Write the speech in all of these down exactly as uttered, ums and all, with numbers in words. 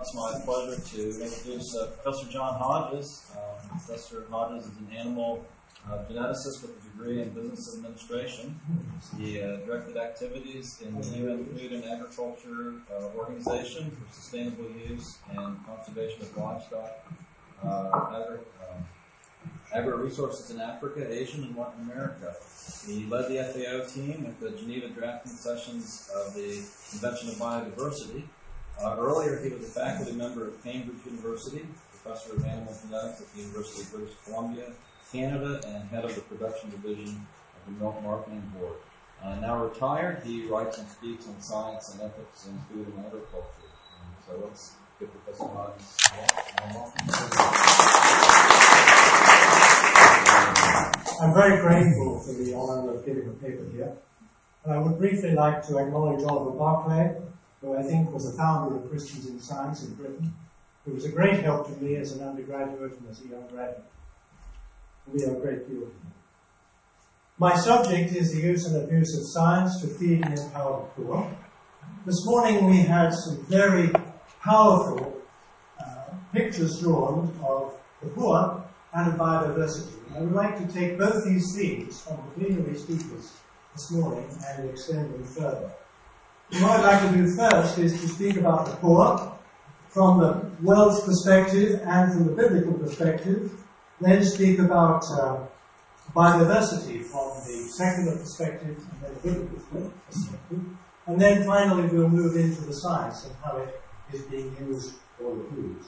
It's my pleasure to introduce uh, Professor John Hodges. Um, Professor Hodges is an animal uh, geneticist with a degree in business administration. He uh, directed activities in the U N Food and Agriculture uh, Organization for sustainable use and conservation of livestock, uh, agri- um, agri-resources in Africa, Asia, and Latin America. He led the F A O team at the Geneva drafting sessions of the Convention of Biodiversity. Uh, earlier, he was a faculty member at Cambridge University, professor of animal genetics at the University of British Columbia, Canada, and head of the production division of the Milk Marketing Board. Uh, now retired, he writes and speaks on science and ethics in food and agriculture. And so let's give Professor Hodges a welcome. I'm very grateful for the honor of giving a paper here. And I would briefly like to acknowledge Oliver Barclay, who I think was the founder of Christians in Science in Britain, who was a great help to me as an undergraduate and as a young graduate. We owe a great deal to him. My subject is the use and abuse of science to feed and empower the poor. This morning we had some very powerful uh, pictures drawn of the poor and of biodiversity. I would like to take both these themes from the plenary speakers this morning and extend them further. And what I'd like to do first is to speak about the poor from the world's perspective and from the biblical perspective, then speak about uh, biodiversity from the secular perspective and then the biblical perspective, and then finally we'll move into the science and how it is being used for the foods.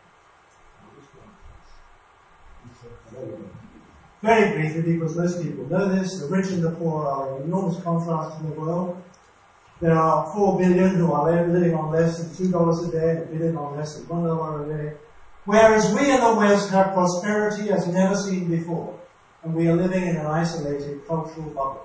Very briefly, because most people know this, the rich and the poor are in enormous contrast in the world. There are four billion who are living on less than two dollars a day and a billion on less than one dollar a day. Whereas we in the West have prosperity as never seen before, and we are living in an isolated cultural bubble.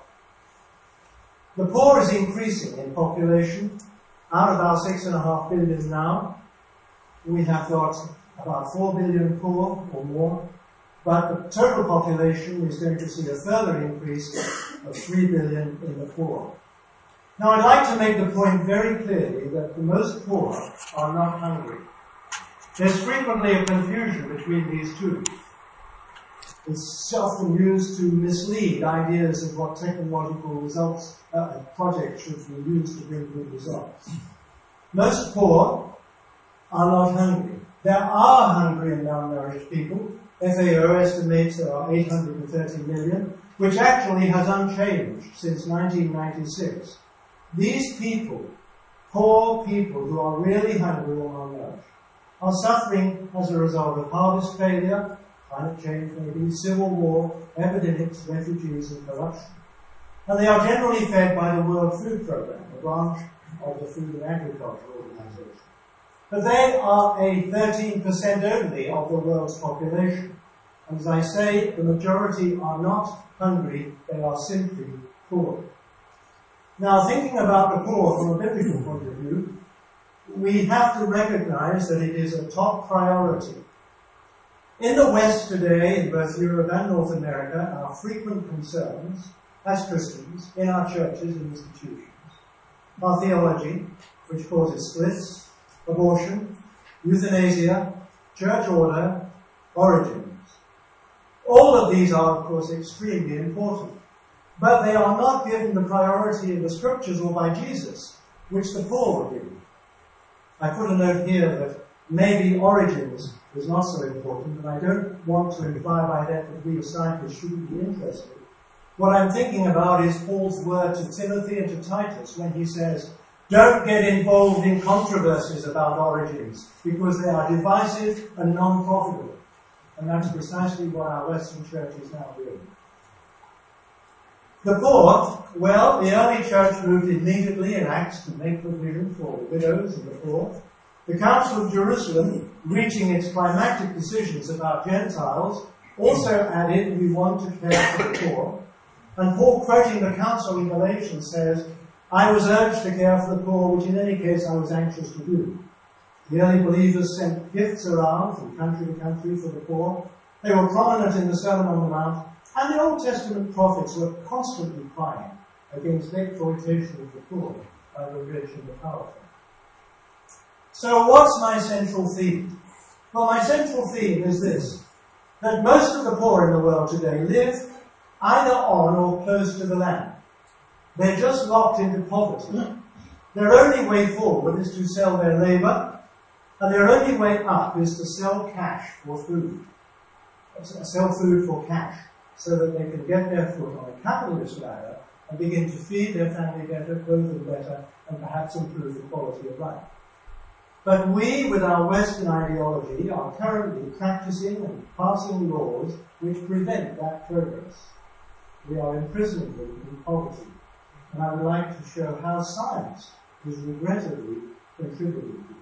The poor is increasing in population. Out of our six and a half billion now, we have got about four billion poor or more. But the total population is going to see a further increase of three billion in the poor. Now I'd like to make the point very clearly that the most poor are not hungry. There's frequently a confusion between these two. It's often used to mislead ideas of what technological results, uh, projects should be used to bring good results. Most poor are not hungry. There are hungry and malnourished people. F A O estimates there are eight hundred thirty million, which actually has unchanged since nineteen ninety-six. These people, poor people who are really hungry or malnourished, are suffering as a result of harvest failure, climate change maybe, civil war, epidemics, refugees and corruption. And they are generally fed by the World Food Programme, a branch of the Food and Agriculture Organization. But they are a thirteen percent only of the world's population. And as I say, the majority are not hungry, they are simply poor. Now, thinking about the poor from a biblical point of view, we have to recognize that it is a top priority. In the West today, in both Europe and North America, our frequent concerns as Christians in our churches and institutions are theology, which causes splits, abortion, euthanasia, church order, origins. All of these are, of course, extremely important, but they are not given the priority in the Scriptures or by Jesus, which the poor were given. I put a note here that maybe origins is not so important, and I don't want to imply by that that we as scientists shouldn't be interested. What I'm thinking about is Paul's word to Timothy and to Titus when he says, don't get involved in controversies about origins, because they are divisive and non-profitable. And that's precisely what our Western church is now doing. The poor, well, the early church moved immediately in Acts to make provision for the widows and the poor. The Council of Jerusalem, reaching its climactic decisions about Gentiles, also added, we want to care for the poor. And Paul, quoting the Council in Galatians, says, I was urged to care for the poor, which in any case I was anxious to do. The early believers sent gifts around from country to country for the poor. They were prominent in the Sermon on the Mount, and the Old Testament prophets were constantly crying against the exploitation of the poor by the rich and the powerful. So what's my central theme? Well, my central theme is this, that most of the poor in the world today live either on or close to the land. They're just locked into poverty. Their only way forward is to sell their labour, and their only way up is to sell cash for food. Sell food for cash, so that they can get their foot on a capitalist ladder and begin to feed their family better, clothe them better, and perhaps improve the quality of life. But we, with our Western ideology, are currently practicing and passing laws which prevent that progress. We are imprisoning them in poverty. And I would like to show how science is regrettably contributing to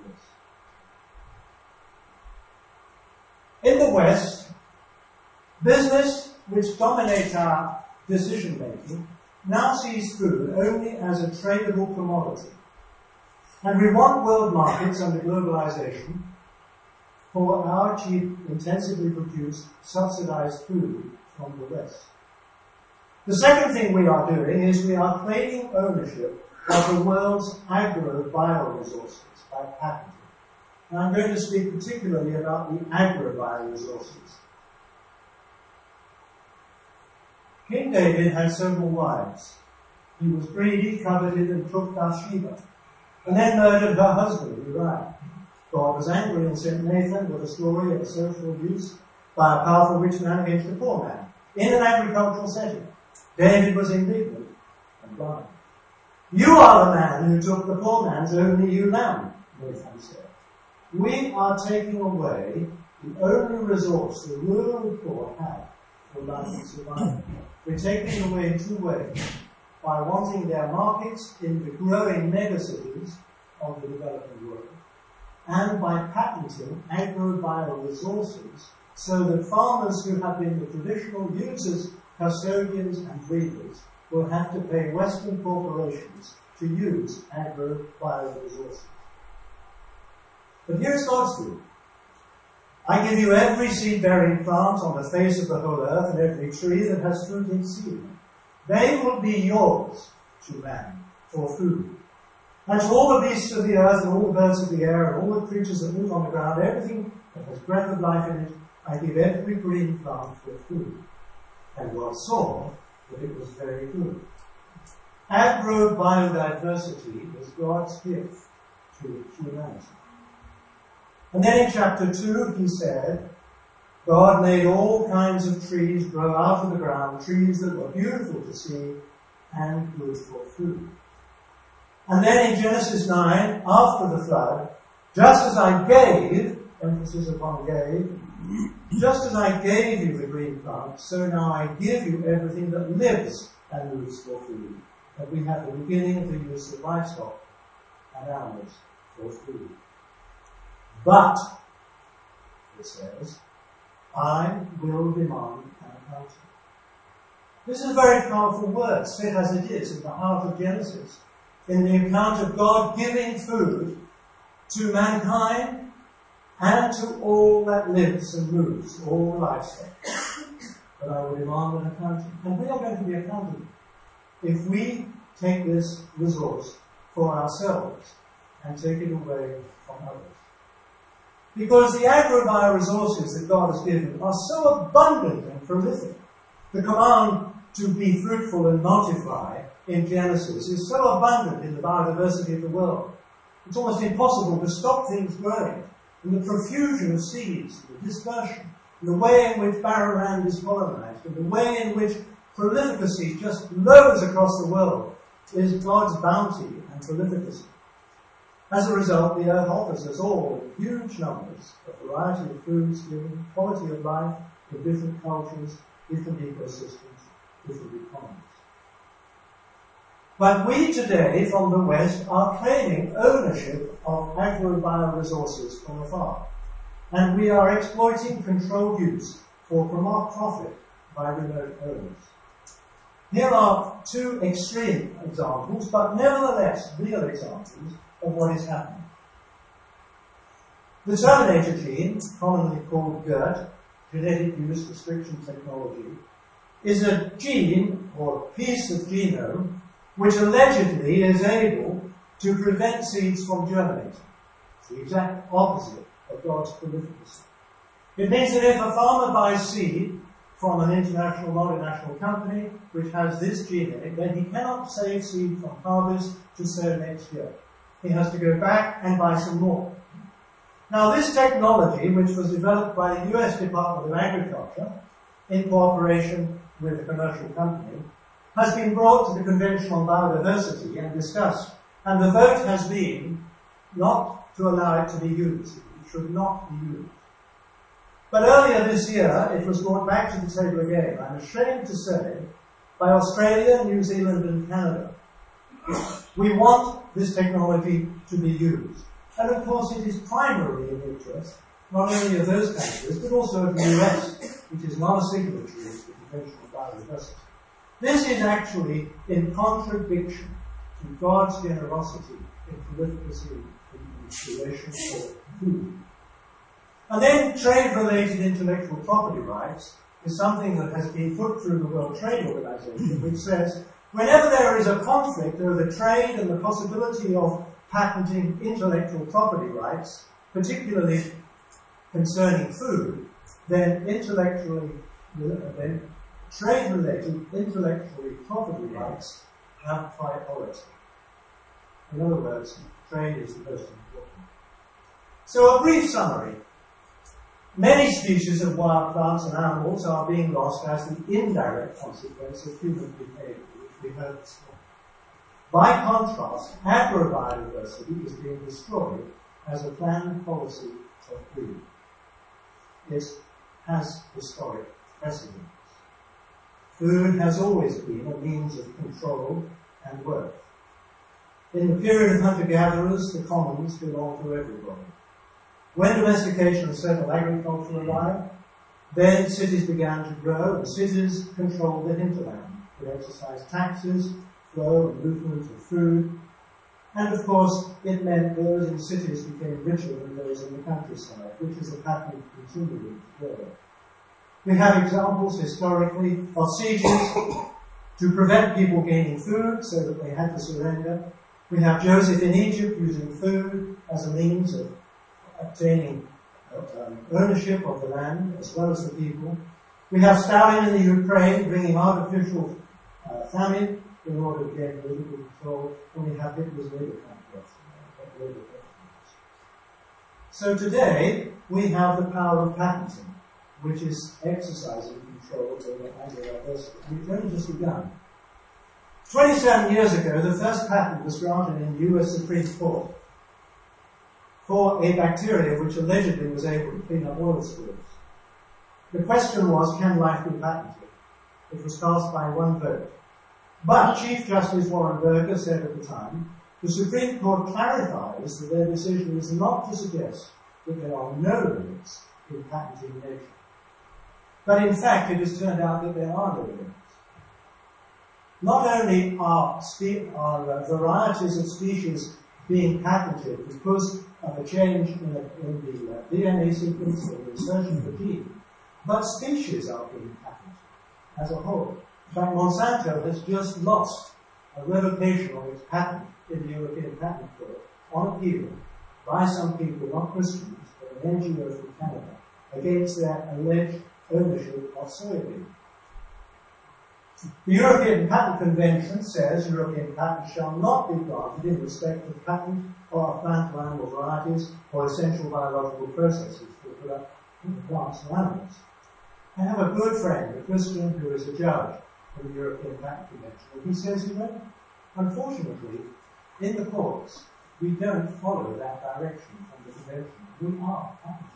this. In the West, business, which dominates our decision-making, now sees food only as a tradable commodity. And we want world markets under globalization for our cheap, intensively produced, subsidized food from the West. The second thing we are doing is we are claiming ownership of the world's agro-bioresources by patenting. And I'm going to speak particularly about the agro-bioresources. King David had several wives. He was greedy, coveted, and took Bathsheba, and then murdered her husband, Uriah. God was angry and sent Nathan with a story of a social abuse by a powerful rich man against a poor man, in an agricultural setting. David was indignant and blind. You are the man who took the poor man's only ewe lamb, Nathan said. We are taking away the only resource the rural poor have for life and survival. We're taking it away in two ways. By wanting their markets in the growing megacities of the developing world, and by patenting agro-bioresources so that farmers who have been the traditional users, custodians and breeders will have to pay Western corporations to use agro-bioresources. But here's God's view. I give you every seed-bearing plant on the face of the whole earth and every tree that has fruit in seed. They will be yours to man for food. And to all the beasts of the earth and all the birds of the air and all the creatures that move on the ground, everything that has breath of life in it, I give every green plant for food. And God saw that it was very good. Agro-biodiversity is God's gift to humanity. And then in chapter two, he said, God made all kinds of trees grow out of the ground, trees that were beautiful to see and good for food. And then in Genesis nine, after the flood, just as I gave, emphasis upon gave, just as I gave you the green plant, so now I give you everything that lives and moves for food. And we have the beginning of the use of livestock and animals for food. But, it says, I will demand an accounting. This is a very powerful word, set as it is in the heart of Genesis, in the account of God giving food to mankind and to all that lives and moves, all livestock. But I will demand an accounting. And we are going to be accountable if we take this resource for ourselves and take it away from others. Because the agro-bioresources that God has given are so abundant and prolific. The command to be fruitful and multiply in Genesis is so abundant in the biodiversity of the world. It's almost impossible to stop things growing. And the profusion of seeds, the dispersion, and the way in which barren land is colonized, and the way in which prolificacy just blows across the world is God's bounty and prolificacy. As a result, the earth offers us all huge numbers, a variety of foods, given quality of life in different cultures, different ecosystems, different economies. But we today, from the West, are claiming ownership of agro-bioresources from afar. And we are exploiting controlled use for profit by remote owners. Here are two extreme examples, but nevertheless real examples of what is happening. The terminator gene, commonly called G E R T, genetic use restriction technology, is a gene or piece of genome which allegedly is able to prevent seeds from germinating. It's the exact opposite of God's prolificacy. It means that if a farmer buys seed from an international multinational company which has this gene in it, then he cannot save seed from harvest to sow next year. He has to go back and buy some more. Now this technology, which was developed by the U S Department of Agriculture in cooperation with a commercial company, has been brought to the Convention on Biodiversity and discussed. And the vote has been not to allow it to be used. It should not be used. But earlier this year, it was brought back to the table again, I'm ashamed to say, by Australia, New Zealand and Canada. We want this technology to be used. And of course it is primarily in the interest, not only of those countries, but also of the U S, which is not a signatory to the Convention on Biodiversity. This is actually in contradiction to God's generosity in prolificacy in creation for food. And then trade-related intellectual property rights is something that has been put through the World Trade Organization, which says whenever there is a conflict over trade and the possibility of patenting intellectual property rights, particularly concerning food, then intellectually, then trade-related intellectually property rights have priority. In other words, trade is the most important. So a brief summary. Many species of wild plants and animals are being lost as the indirect consequence of human behavior, which we heard this morning. By contrast, agrobiodiversity is being destroyed as a planned policy of food. It has historic precedents. Food has always been a means of control and worth. In the period of hunter-gatherers, the commons belonged to everybody. When domestication and settled agriculture arrived, then cities began to grow, and cities controlled the hinterland. They exercised taxes, flow and movement of food, and of course it meant those in cities became richer than those in the countryside, which is a pattern continuing today. We have examples historically of sieges to prevent people gaining food so that they had to surrender. We have Joseph in Egypt using food as a means of obtaining um, ownership of the land as well as the people. We have Stalin in the Ukraine bringing artificial uh, famine in order to gain political control, and we have Hitler's labor camp. So today we have the power of patenting, which is exercising control over agridiversity. We've only just begun. twenty-seven years ago, the first patent was granted in the U S Supreme Court for a bacteria which allegedly was able to clean up oil spills. The question was, can life be patented? It was passed by one vote. But Chief Justice Warren Burger said at the time, the Supreme Court clarifies that their decision is not to suggest that there are no limits in patenting nature. But in fact, it has turned out that there are no limits. Not only are, spe- are uh, varieties of species being patented because of a change in, a, in the uh, D N A sequence or the insertion of a gene, but species are being patented as a whole. In fact, Monsanto has just lost a revocation of its patent in the European Patent Court on appeal by some people, not Christians, but an N G O from Canada, against their alleged ownership of soybean. The European Patent Convention says European patents shall not be granted in respect of patent or plant or animal varieties or essential biological processes for the production of plants and animals. I have a good friend, a Christian, who is a judge in the European Patent Convention, and he says, you know, unfortunately, in the courts, we don't follow that direction from the convention. We are patenting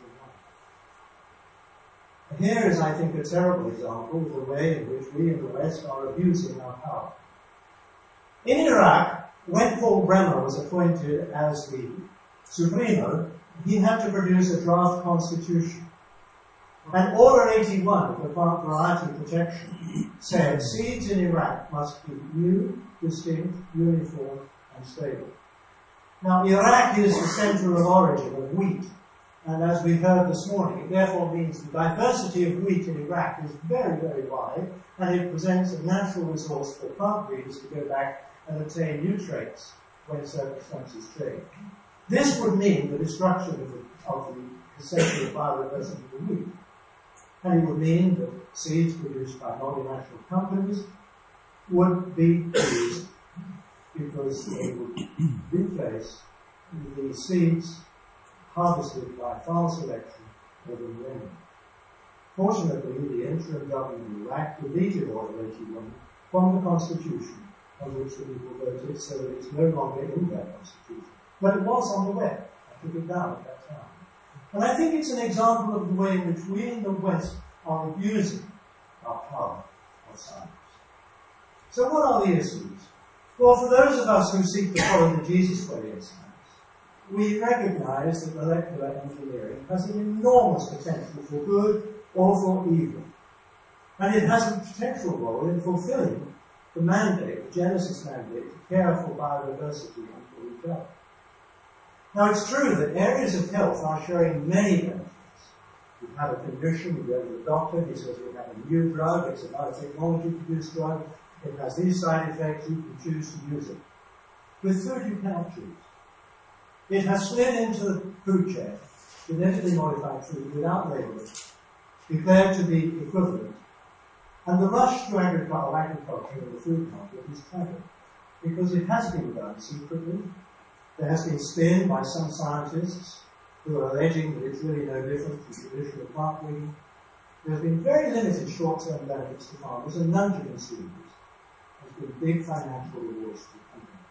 right. Here is, I think, a terrible example of the way in which we in the West are abusing our power. In Iraq, when Paul Bremer was appointed as the Supremo, he had to produce a draft constitution. And Order eighty-one of the Plant Variety Protection said seeds in Iraq must be new, distinct, uniform, and stable. Now, Iraq is the center of origin of wheat, and as we heard this morning, it therefore means the diversity of wheat in Iraq is very, very wide, and it presents a natural resource for plant breeders to go back and obtain new traits when circumstances change. This would mean the destruction of the, of the essential biodiversity of the wheat. And it would mean that seeds produced by multinational companies would be used because they would replace the seeds harvested by farm selection over millennia. Fortunately, the interim government in Iraq deleted Order eighty-one from the constitution on which the people voted, so that it's no longer in their constitution. But it was on the web. I took it down at that time. And I think it's an example of the way in which we in the West are abusing our power of science. So what are the issues? Well, for those of us who seek to follow the Jesus way in science, we recognize that molecular engineering has an enormous potential for good or for evil. And it has a potential role in fulfilling the mandate, the Genesis mandate, to care for biodiversity and for each other. Now, it's true that areas of health are showing many benefits. You have a condition, you go to the doctor, he says you have a new drug, it's a biotechnology-produced drug, it has these side effects, you can choose to use it. With food, you cannot choose. It has slid into the food chain, genetically modified food, without labeling, declared to be equivalent. And the rush to agriculture in the food market is tragic, because it has been done secretly. There has been spin by some scientists who are alleging that it's really no different from traditional plant breeding. There has been very limited short-term benefits to farmers and none to consumers. There's been big financial rewards to companies.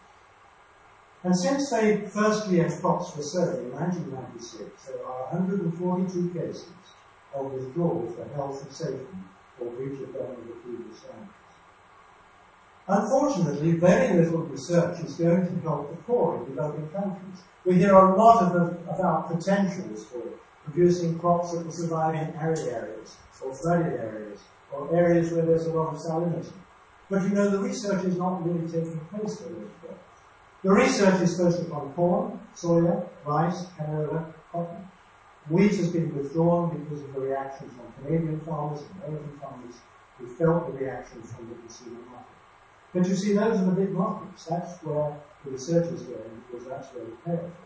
And since they first G M crops were sown in nineteen ninety-six, there are one hundred forty-two cases of withdrawal for health and safety or breach of government approval standards. Unfortunately, very little research is going to help the poor in developing countries. We hear a lot of the, about potentials for producing crops that will survive in arid areas, or flooded areas, or areas where there's a lot of salinity. But you know, the research is not really taking place for those crops. The research is focused upon corn, soya, rice, canola, cotton. Wheat has been withdrawn because of the reaction from Canadian farmers and American farmers who felt the reaction from the consumer market. But you see, those are the big markets. That's where the research is going, because that's where the payoff is.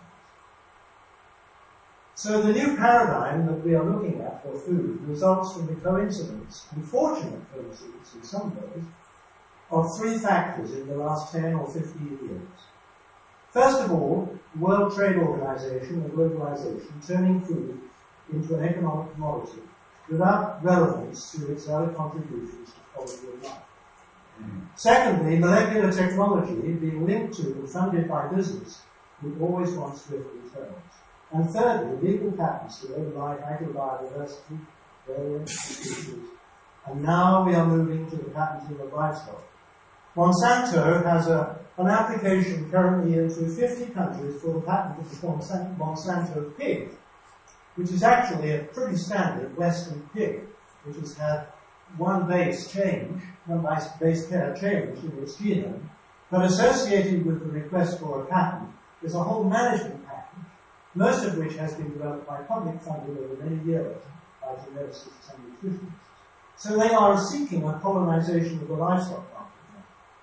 So the new paradigm that we are looking at for food results from the coincidence, unfortunate coincidence in some ways, of three factors in the last ten or fifteen years. First of all, World Trade Organization and globalization turning food into an economic commodity without relevance to its other contributions to quality of life. Secondly, molecular technology being linked to and funded by business who always wants swift returns. And thirdly, legal patents to override agrobiodiversity, various species. And now we are moving to the patenting of livestock. Monsanto has a, an application currently into fifty countries for the patent of the Monsanto pig, which is actually a pretty standard Western pig, which has had one base change, one base pair change in its genome, but associated with the request for a patent is a whole management package, most of which has been developed by public funding over many years by geneticists and nutritionists. So they are seeking a colonization of the livestock market now.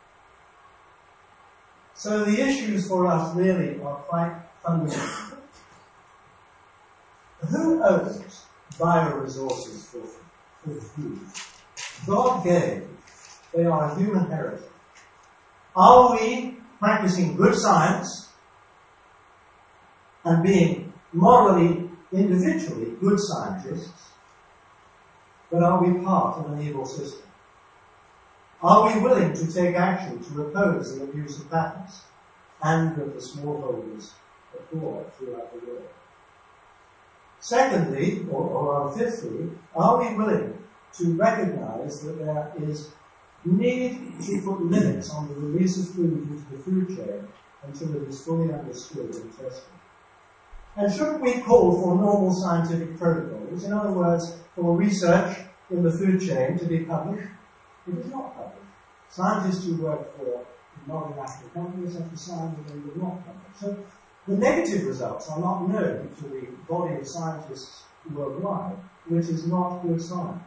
So the issues for us really are quite fundamental. Who owns bioresources for, for food? God gave. They are a human heritage. Are we practicing good science and being morally, individually good scientists, but are we part of an evil system? Are we willing to take action to oppose the abuse of patents and of the smallholders abroad throughout the world? Secondly, or, or fifthly, are we willing to recognize that there is need to put limits on the release of food into the food chain until it is fully understood and tested? And shouldn't we call for normal scientific protocols, in other words, for research in the food chain to be published? It is not published. Scientists who work for multinational companies have to sign that they will not publish. So the negative results are not known to the body of scientists worldwide, which is not good science.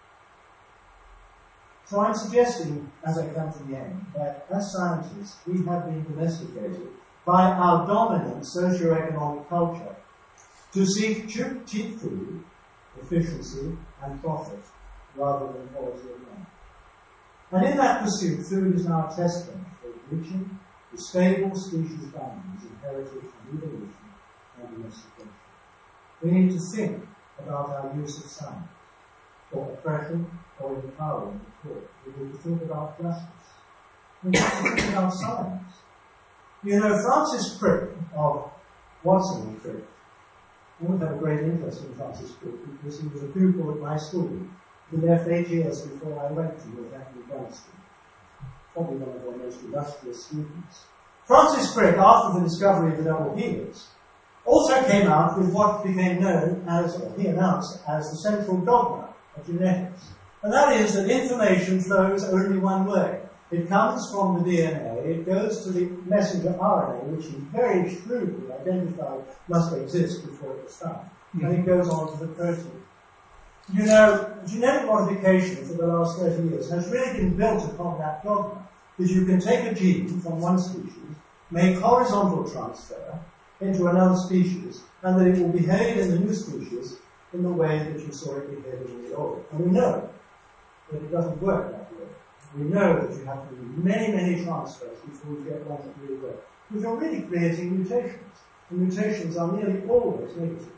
So I'm suggesting, as I come to the end, that as scientists, we have been domesticated by our dominant socio-economic culture to seek cheap, cheap food, efficiency, and profit rather than quality of life. And in that pursuit, food is now a test bench for reaching the stable species boundaries inherited from evolution and domestication. We need to think about our use of science for oppression or empowering the poor. We need to think about justice. We need to think about science. You know, Francis Crick of Watson and Crick, I would have a great interest in Francis Crick because he was a pupil at my school. He left eight years before I went to Northampton Grammar School. Probably one of our most illustrious students. Francis Crick, after the discovery of the double helix, also came out with what became known as, or he announced, as the central dogma of genetics. And that is that information flows only one way. It comes from the D N A, it goes to the messenger R N A, which he very shrewdly identified must exist before it was found. Mm-hmm. And it goes on to the protein. You know, genetic modification for the last thirty years has really been built upon that dogma, that you can take a gene from one species, make horizontal transfer into another species, and that it will behave in the new species in the way that you saw it behaving in the old. And we know that it doesn't work that way. We know that you have to do many, many transfers before you get one that really works. But you're really creating mutations. And mutations are nearly always negative.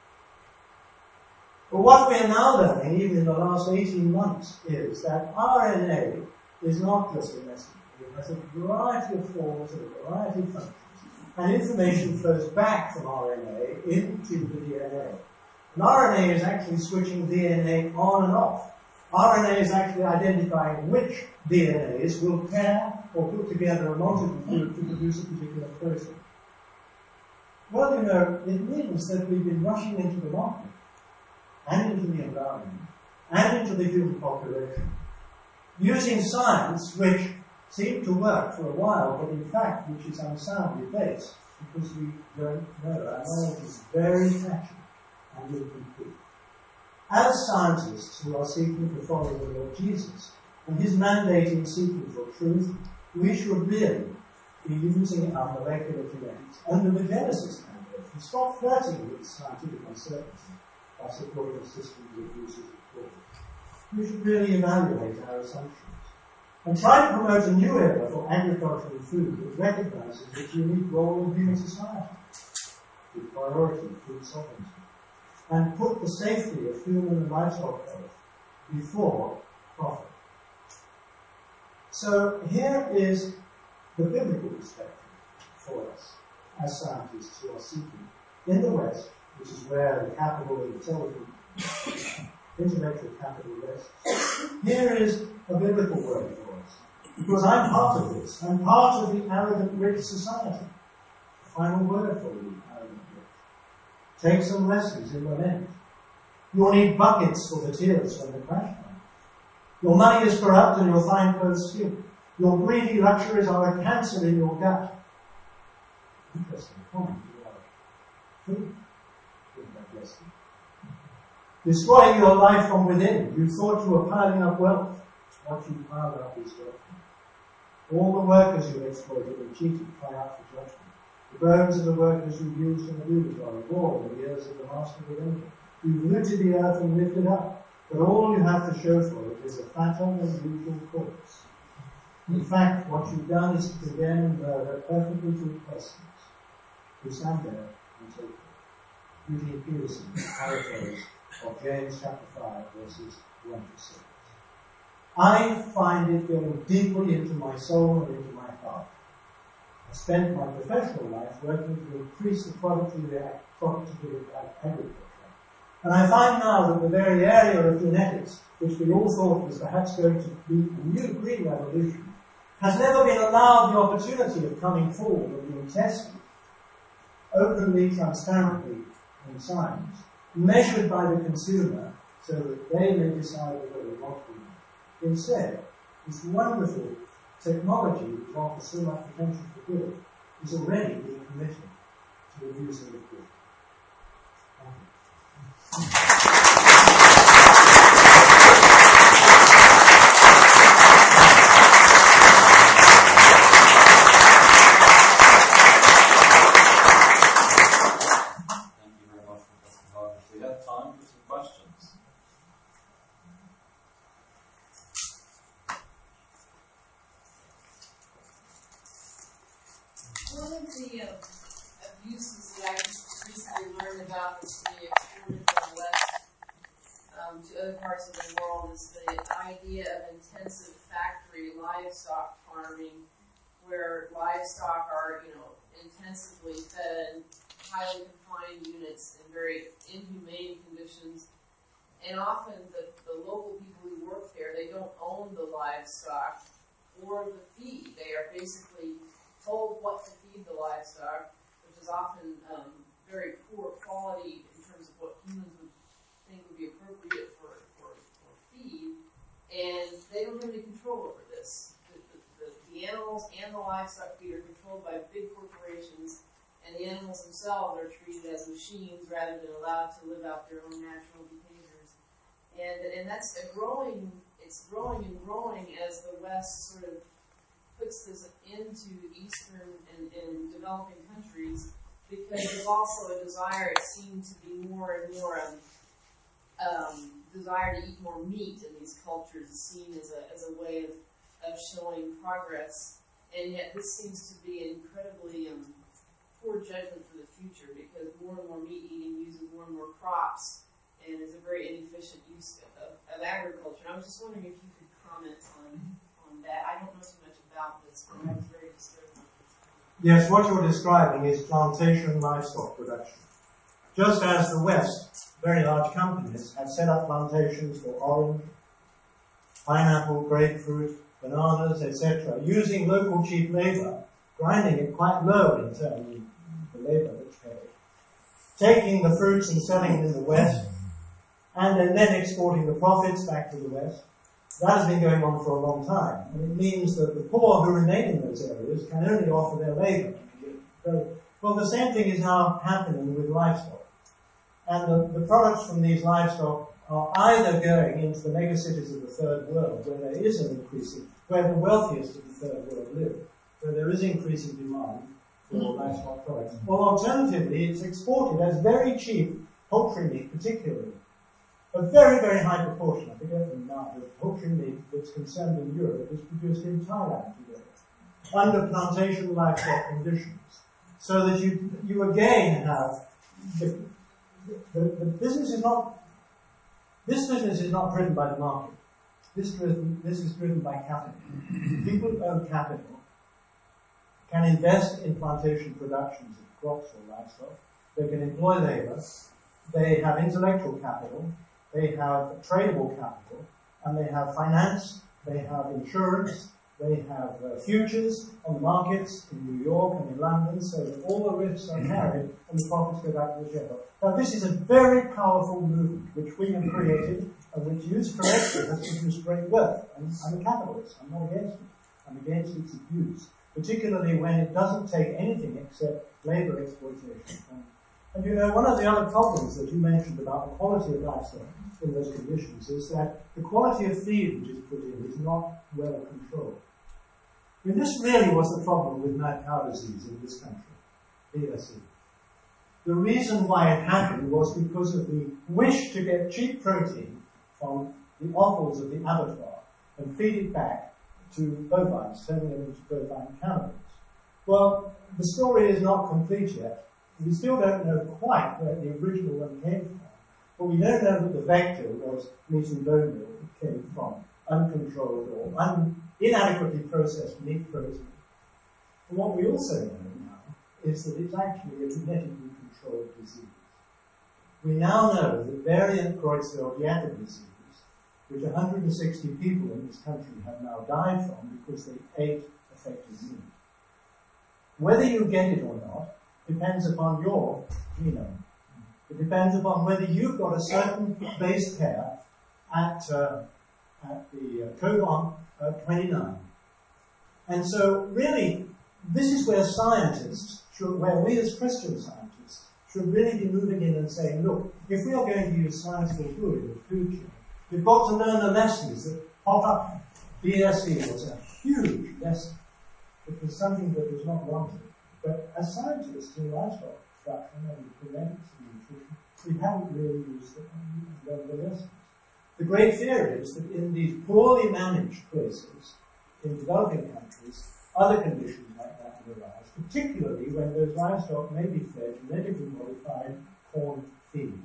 But what we're now learning, even in the last eighteen months, is that R N A is not just a messenger. It has a variety of forms and a variety of functions. And information flows back from R N A into the D N A. And R N A is actually switching D N A on and off. R N A is actually identifying which D N As will pair or put together a multiple to produce a particular protein. Well, you know, it means that we've been rushing into the market and into the environment and into the human population using science which seemed to work for a while, but in fact which is unsoundly based because we don't know. Our knowledge is very patchy and incomplete. As scientists who are seeking to follow the Lord Jesus and his mandate in seeking for truth, we should really be using our molecular genetics under the Genesis mandate and stop flirting with scientific uncertainty by supporting a system that uses it for. We should really evaluate our assumptions and try to promote a new era for agriculture and food that recognizes its unique role in human society, with priority food sovereignty, and put the safety of human and livestock health before profit. So here is the biblical perspective for us as scientists who are seeking in the West, which is where the capital of intelligent intellectual capital rests. Here is a biblical word for us. Because I'm part of this. I'm part of the arrogant rich society. The final word for you, arrogant rich. Take some lessons in lament. You'll need buckets for the tears when the crash comes. Your money is corrupt and your fine clothes stink. Your greedy luxuries are a cancer in your gut. Interesting comment. Food. Destroying your life from within. You thought you were piling up wealth. What you piled up is judgment. All the workers you exploited and cheated cry out for judgment. The bones of the workers you used and abused are reward in the ears of the master of the angel. You've looted the earth and lifted up, but all you have to show for it is a fatal and usual corpse. In fact, what you've done is to condemn and murder perfectly good persons who stand there and take it. Eugene Peterson, paraphrase of James chapter five, verses one to six. I find it going deeply into my soul and into my heart. I spent my professional life working to increase the productivity of agriculture. And I find now that the very area of genetics, which we all thought was perhaps going to be a new green revolution, has never been allowed the opportunity of coming forward and being tested openly, transparently in science, measured by the consumer so that they may decide whether or not we. Instead, this wonderful technology which offers so much potential for good is already being committed to reducing the good. Thank you. time for some questions. One of the uh, abuses that I recently learned about that's being exported from the West um, to other parts of the world is the idea of intensive factory livestock farming, where livestock are, you know, intensively fed, highly confined units in very inhumane conditions. And often the, the local people who work there, they don't own the livestock or the feed. They are basically told what to feed the livestock, which is often um, very poor quality in terms of what humans would think would be appropriate for, for, for feed. And they don't have any control over this. The, the, the, the animals and the livestock feed are controlled by big corporations, and the animals themselves are treated as machines rather than allowed to live out their own natural behaviors. And, and that's a growing, it's growing and growing as the West sort of puts this into Eastern and, and developing countries, because there's also a desire, it seems to be more and more um, um, desire to eat more meat in these cultures is seen as a, as a way of, of showing progress. And yet this seems to be an incredibly um, poor judgment for the future, because more and more meat eating uses more and more crops and is a very inefficient use of, of agriculture. And I was just wondering if you could comment on, on that. I don't know too much about this, but that's very disturbing. Yes, what you're describing is plantation livestock production. Just as the West, very large companies have set up plantations for orange, pineapple, grapefruit, bananas, et cetera, using local cheap labor, grinding it quite low in terms of the labor that's paid, taking the fruits and selling it in the West, and then, then exporting the profits back to the West. That has been going on for a long time, and it means that the poor who remain in those areas can only offer their labor. So, well, the same thing is now happening with livestock. And the, the products from these livestock are either going into the megacities of the third world, where there is an increasing, where the wealthiest of the third world live, where there is increasing demand for livestock products. Or alternatively, it's exported as very cheap poultry meat, particularly. A very, very high proportion, I forget the amount of poultry meat that's concerned in Europe is produced in Thailand today, under plantation livestock conditions. So that you, you again have, the, the, the business is not, this business is not driven by the market. This, driven, this is driven by capital. People who own capital can invest in plantation productions of crops or livestock. They can employ labor. They have intellectual capital. They have tradable capital, and they have finance, they have insurance, they have uh, futures on the markets in New York and in London, so that all the risks are carried and the profits go back to the shareholder. Now, this is a very powerful movement which we have created and which, used correctly, has produced great wealth. And I'm a capitalist. I'm not against it. I'm against its abuse, particularly when it doesn't take anything except labor exploitation. And, and you know, one of the other problems that you mentioned about the quality of livestock in those conditions is that the quality of feed which is put in is not well controlled. I mean, this really was the problem with mad cow disease in this country, B S E. The reason why it happened was because of the wish to get cheap protein from the offals of the abattoir and feed it back to bovines, turning them into bovine cannibals. Well, the story is not complete yet. We still don't know quite where the original one came from. But we don't know that the vector was meat and bone meal that came from uncontrolled or un- inadequately processed meat protein. And what we also know now is that it's actually a genetically controlled disease. We now know that variant Creutzfeldt-Jakob disease, which one hundred sixty people in this country have now died from because they ate affected meat. Whether you get it or not depends upon your genome. It depends upon whether you've got a certain base pair at, uh, at the uh, codon uh, twenty-nine. And so, really, this is where scientists, should, where we as Christian scientists, should really be moving in and saying, look, if we are going to use science for good in the future, we've got to learn the lessons that pop up. B S E was a huge lesson. It was something that was not wanted. But as scientists in livestock production and genetics and nutrition, We haven't really used the, the, the lessons. The great fear is that in these poorly managed places, in developing countries, other conditions like that will arise, particularly when those livestock may be fed genetically modified corn feed.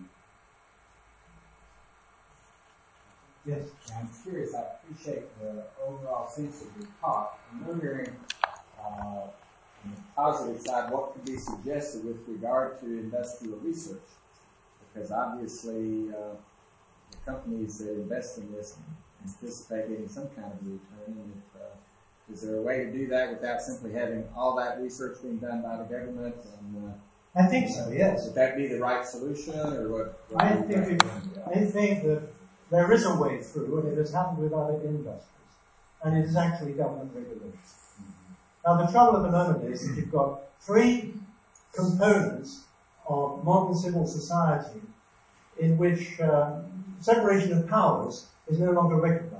Yes? I'm curious, I appreciate the overall sense of your talk. I'm wondering, uh, on the positive side, what could be suggested with regard to industrial research? Because obviously, uh, the companies that invest in this anticipate getting some kind of return. And if, uh, is there a way to do that without simply having all that research being done by the government? And, uh, I think so, yes. Would that be the right solution, or what? what I do you think, it, recommend? I think that there is a way through, and it has happened with other industries, and it is actually government regulation. Now, the trouble at the moment is that you've got three components of modern civil society in which um, separation of powers is no longer recognized.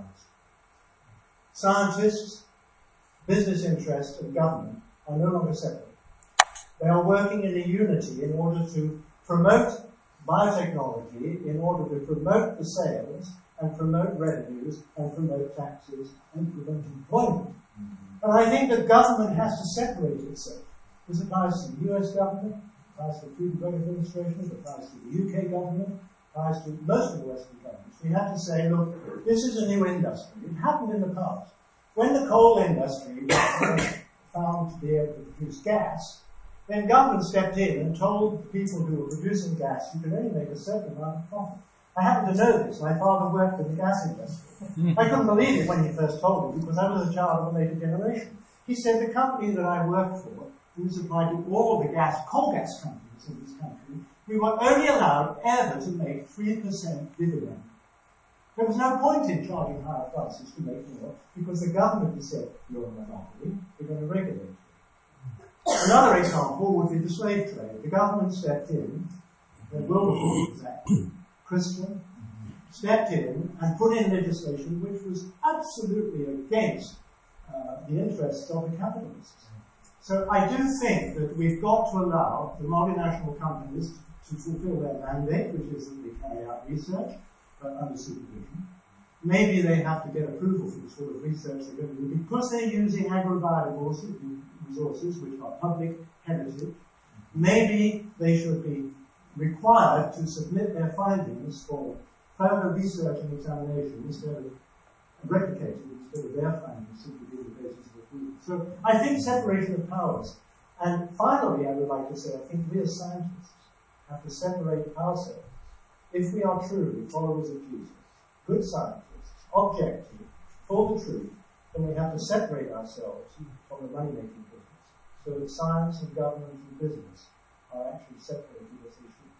Scientists, business interests, and government are no longer separate. They are working in a unity in order to promote biotechnology, in order to promote the sales, and promote revenues, and promote taxes, and promote employment. Mm-hmm. And I think the government has to separate itself. This applies to the U S government, applies to the Food and Drug Administration, it applies to the U K government, applies to most of the Western governments. We have to say, look, this is a new industry. It happened in the past. When the coal industry was found to be able to produce gas, then government stepped in and told the people who were producing gas, you can only make a certain amount of profit. I happen to know this. My father worked in the gas industry. I couldn't believe it when he first told me, because I was a child of a later generation. He said, the company that I worked for, who supplied to all the gas, coal gas companies in this country, we were only allowed ever to make three percent dividend. There was no point in charging higher prices to make more, because the government had said, you're a monopoly, we're going to regulate you. Another example would be the slave trade. The government stepped in, the Wilberforce Act, Christian, stepped in and put in legislation which was absolutely against uh, the interests of the capitalists. So I do think that we've got to allow the multinational companies to fulfill their mandate, which is that they carry out research uh, under supervision. Maybe they have to get approval for the sort of research they're going to do, because they're using agro-biodiversity resources, which are public heritage. Maybe they should be required to submit their findings for further research and examination instead of replicating, instead of their findings simply being the basis of approval. So I think separation of powers. And finally, I would like to say, I think we as scientists have to separate ourselves. If we are truly followers of Jesus, good scientists, objective, for the truth, then we have to separate ourselves from the money-making business, so that science and government and business are actually separated as they should.